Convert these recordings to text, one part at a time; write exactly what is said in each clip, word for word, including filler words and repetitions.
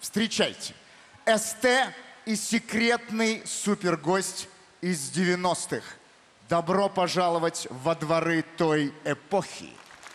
Встречайте. СТ и секретный супергость из девяностых. Добро пожаловать во дворы той эпохи.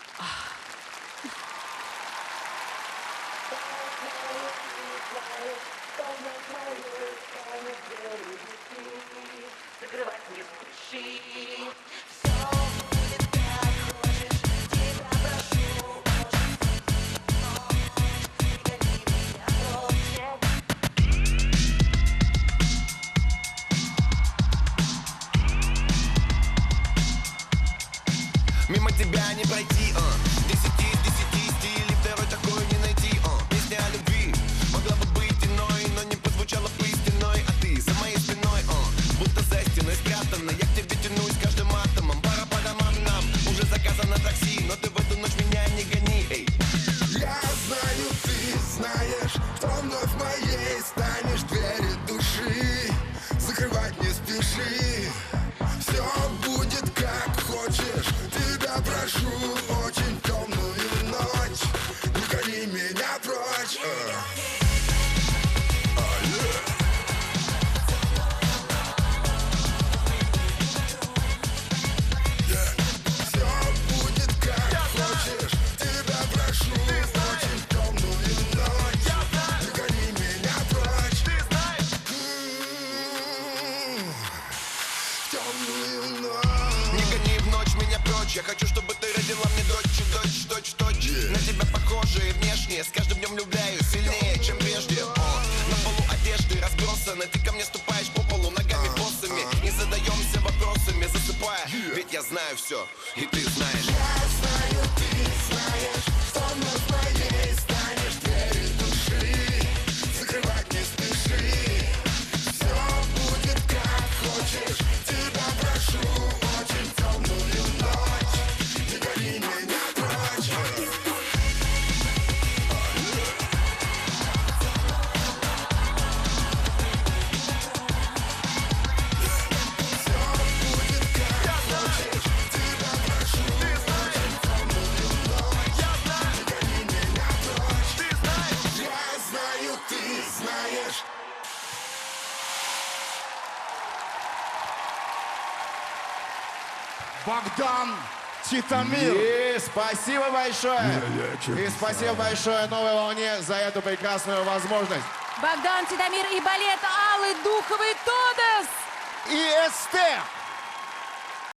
Мимо тебя не пройти, а десяти из десяти стилей второй такой не найти, а песня о любви могла бы быть иной, но не прозвучала бы истиной. А ты за моей спиной, а будто за стеной спрятана. Я к тебе тянусь каждым атомом. Пора по домам нам, уже заказано такси, но ты в эту ночь меня не гони, эй. Я знаю, ты знаешь, что вновь моей станешь. Двери души закрывать не спеши. Все будет как хочешь. Тебя прошу, очень темную ночь. Не гони меня прочь. Все будет как хочешь. Тебя прошу, очень темную ночь. Не гони меня прочь. Темную ночь. Не гони в ночь меня прочь. Я хочу, чтобы ты родила мне дочь, дочь, дочь, дочь. На тебя похожие внешне. С каждым днем влюбляюсь сильнее, чем прежде. О, на полу одежды разбросаны. Ты ко мне ступаешь по полу ногами босыми. Не задаемся вопросами, засыпая. Ведь я знаю все, и ты знаешь. Я знаю, ты знаешь, что вновь моей станешь. Двери души закрывать не спеши. Все будет как хочешь. Тебя прошу, очень темную ночь. Не гони меня прочь. Все будет как хочешь. Тебя прошу, очень темную ночь. Не гони меня прочь. Я знаю, ты знаешь. Богдан Титамир. И спасибо большое. И спасибо большое Новой Волне за эту прекрасную возможность. Богдан Титамир и балет Аллы Духовой «Тодос». И СТ.